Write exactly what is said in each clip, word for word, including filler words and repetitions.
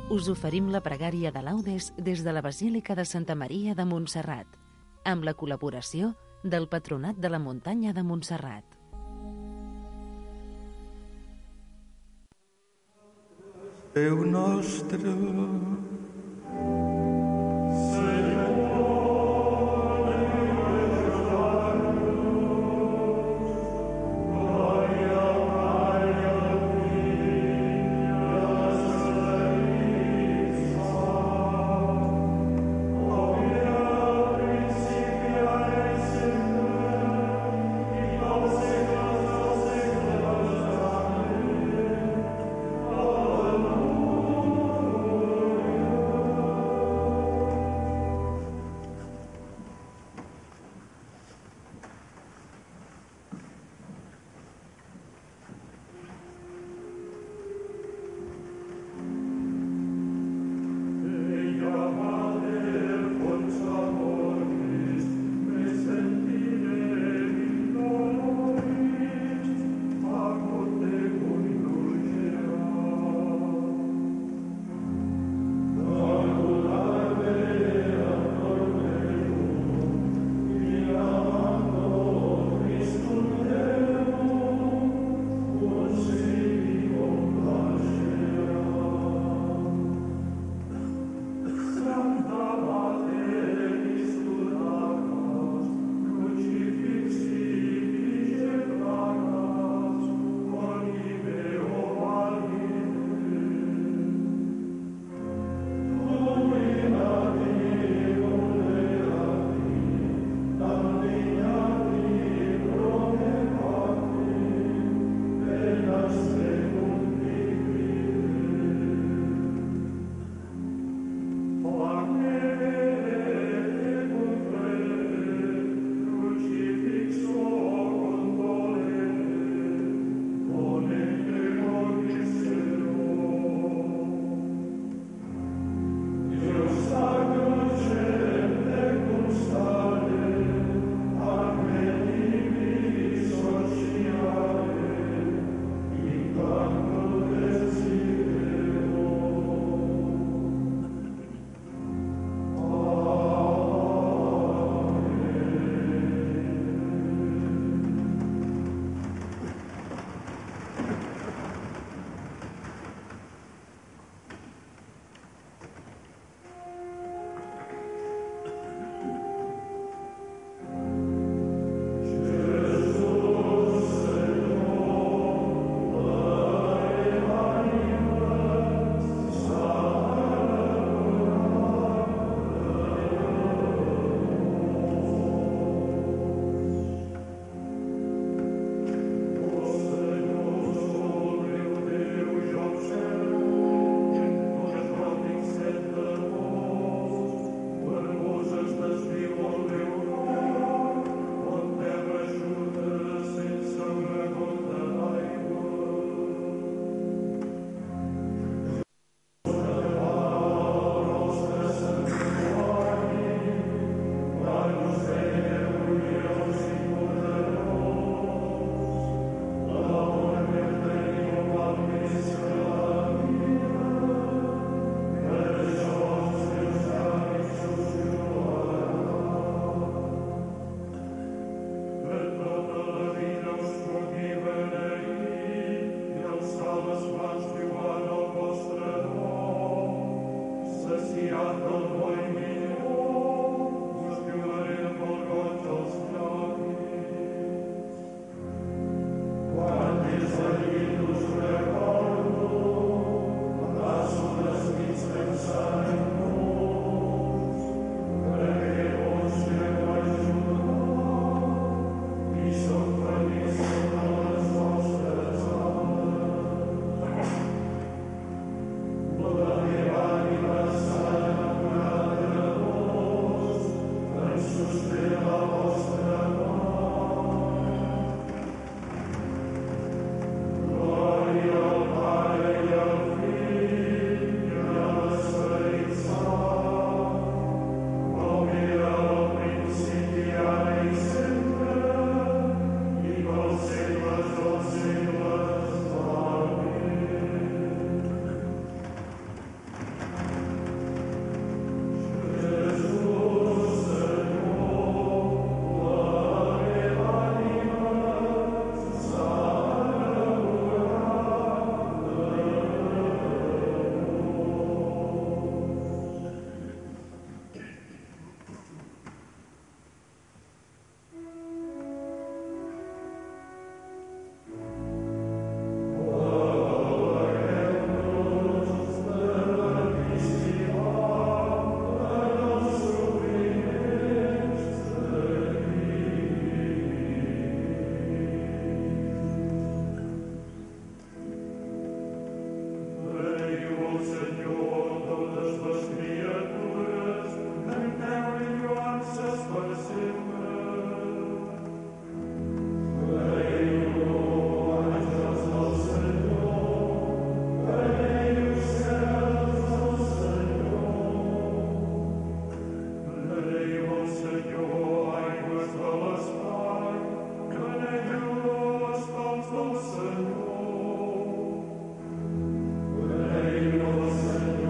us oferim la pregària de laudes des de la Basílica de Santa Maria de Montserrat, amb la col·laboració del Patronat de la Muntanya de Montserrat. Déu nostre, Senyor,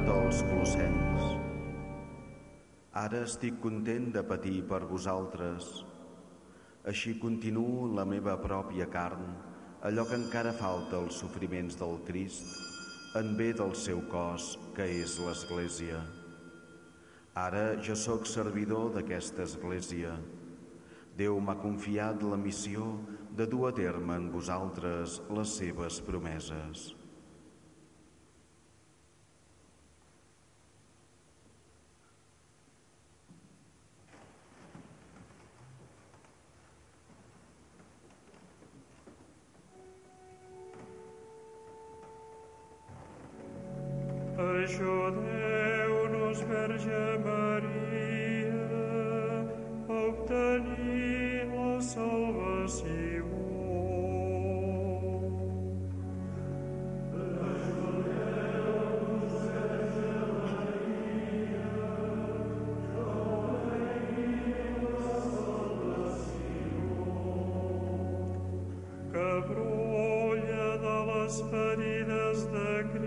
dels clossencs. Ara estic content de patir per vosaltres. Així continuo en la meva pròpia carn, allò que encara falta als sofriments del Crist, en bé del seu cos, que és l'Església. Ara jo sóc servidor d'aquesta Església. Déu m'ha confiat la missió de dur a terme en vosaltres les seves promeses. Ajudeu-nos, Verge Maria, a obtenir la salvació. Ajudeu-nos, Verge Maria, a obtenir la salvació. Que brolla de les ferides de Crist,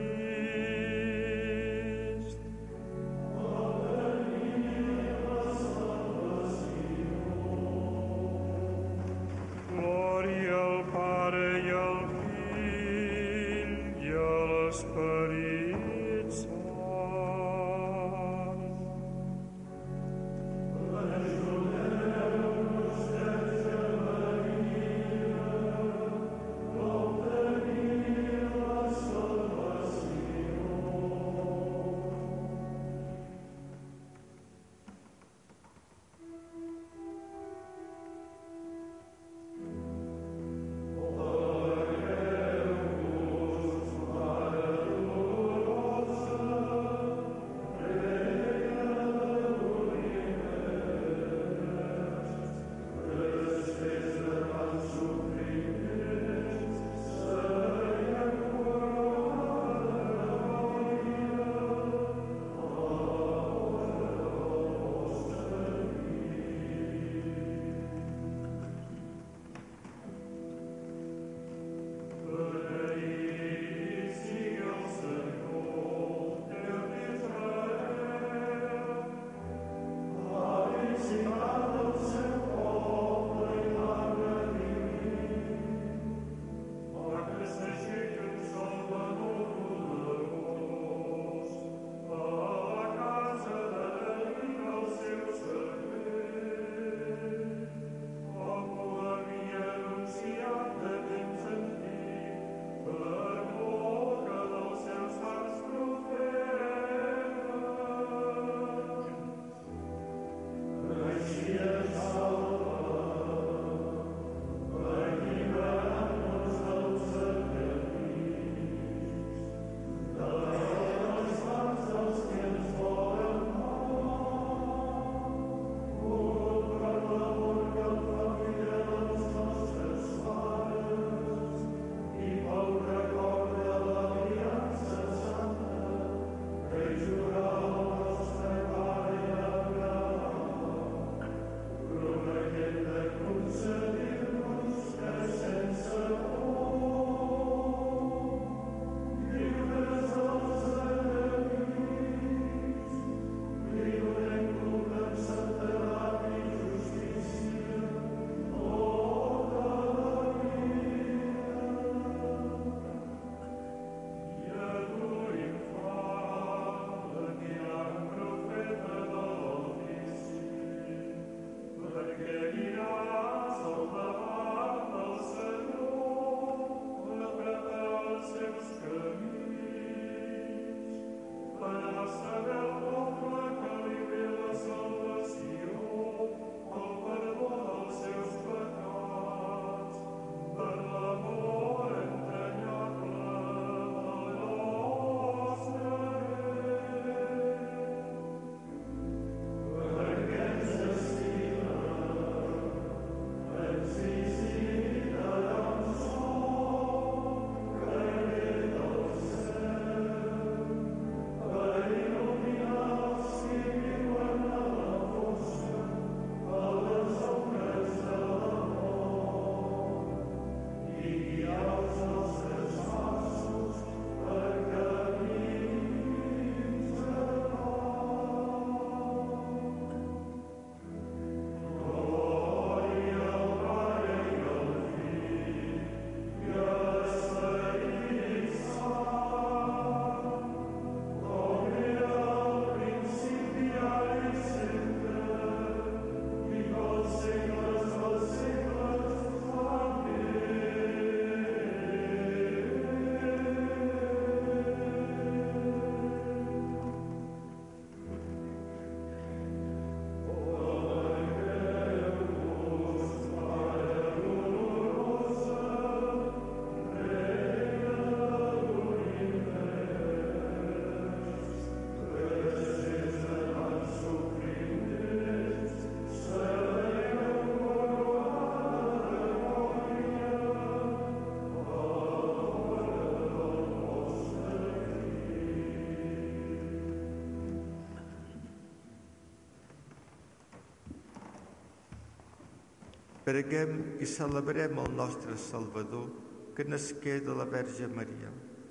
Preguem i celebrem el nostre Salvador, que nasqué de la Verge Maria.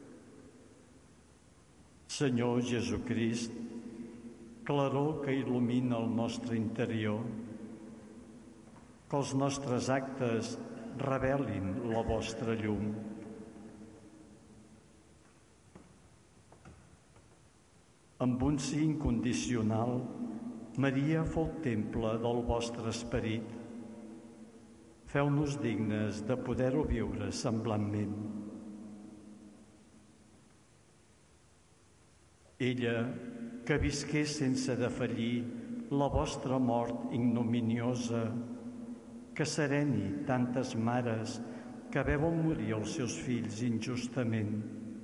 Senyor Jesucrist, claror que il·lumina el nostre interior, que els nostres actes revelin la vostra llum. Amb un sí incondicional, Maria fou temple del vostre esperit. Feu-nos dignes de poder-ho viure semblantment. Ella, que visqué sense defallir la vostra mort ignominiosa, que sereni tantes mares que veuen morir els seus fills injustament.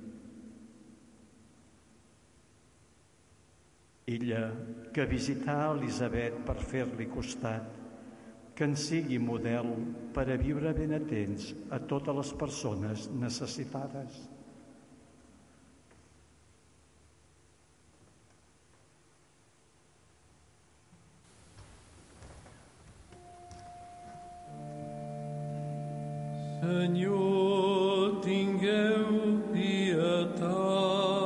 Ella, que visità Elisabet per fer-li costat, que en sigui model per a viure ben atents a totes les persones necessitades. Senyor, tingueu pietat.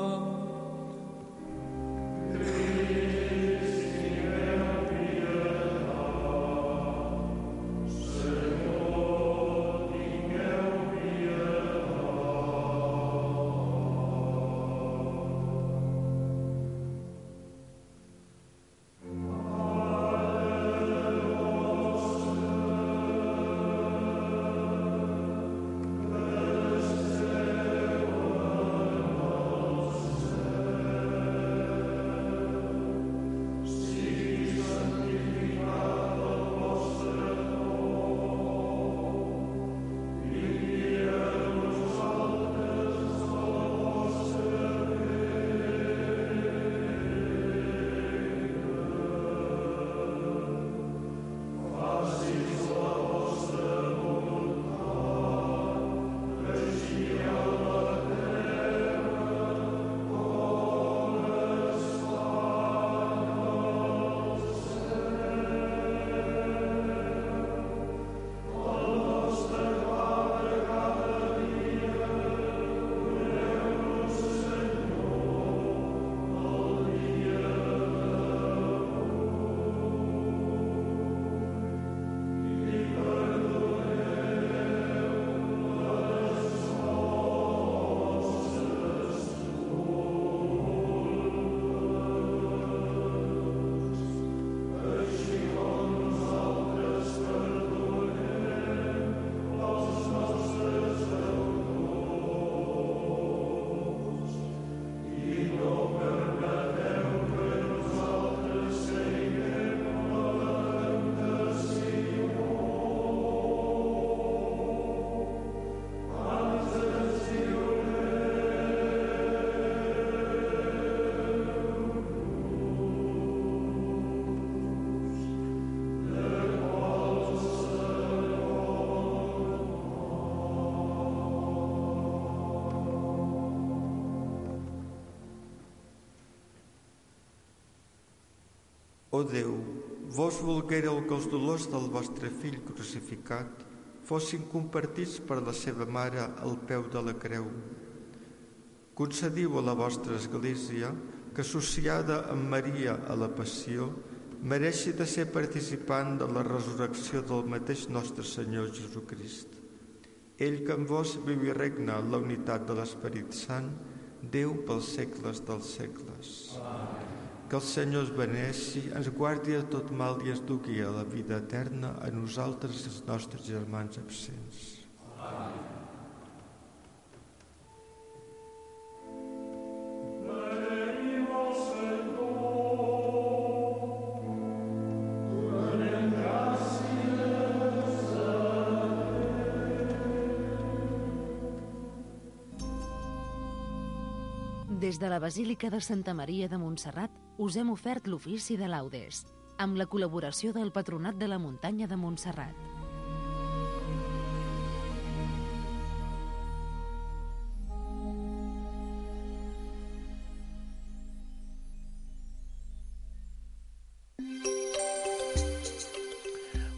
Ó Déu, vos volguéreu que els dolors del vostre fill crucificat fossin compartits per la seva mare al peu de la creu. Concediu a la vostra Església que, associada amb Maria a la Passió, mereixi de ser participant de la resurrecció del mateix nostre Senyor Jesucrist. Ell que amb vos viu i regna en la unitat de l'Esperit Sant, Déu pels segles dels segles. Amén. Que el Senyor es beneixi, ens guardi de tot mal i ens dugui a la vida eterna a nosaltres i els nostres germans absents. Amén. Des de la Basílica de Santa Maria de Montserrat us hem ofert l'ofici de laudes, amb la col·laboració del Patronat de la Muntanya de Montserrat.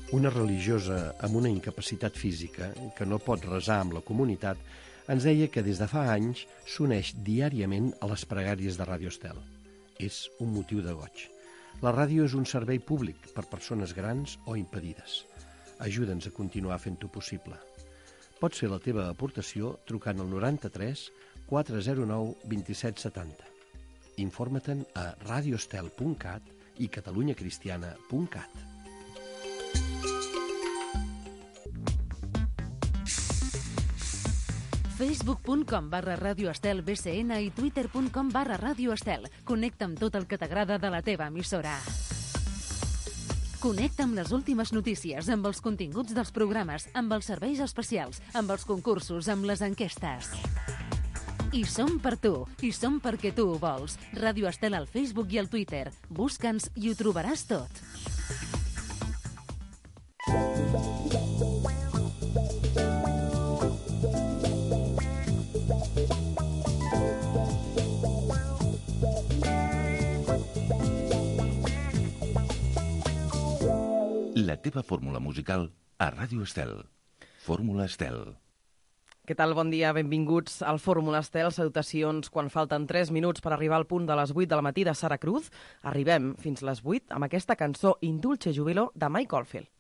una religiosa amb una incapacitat física que no pot resar amb la comunitat, ens deia que des de fa anys s'uneix diàriament a les pregàries de Ràdio Estel. És un motiu de goig. La ràdio és un servei públic per persones grans o impedides. Ajuda'ns a continuar fent-ho possible. Pots fer la teva aportació trucant al noranta-tres quatre zero nou dos set set zero. Informa-te'n a radioestel punt cat i catalunyacristiana punt cat. facebook punt com barra Radio Estel B C N i twitter punt com barra Radio Estel. Connecta amb tot el que t'agrada de la teva emissora. Connecta amb les últimes notícies, amb els continguts dels programes, amb els serveis especials, amb els concursos, amb les enquestes. I som per tu, i som perquè tu ho vols. Radio Estel al Facebook i al Twitter. Busca'ns i ho trobaràs tot. La teva fórmula musical a Ràdio Estel. Fórmula Estel. Què tal? Bon dia, benvinguts al Fórmula Estel. Salutacions quan falten tres minuts per arribar al punt de les vuit del matí de Sara Cruz. Arribem fins les vuit amb aquesta cançó Indulce Júbilo de Mike Oldfield.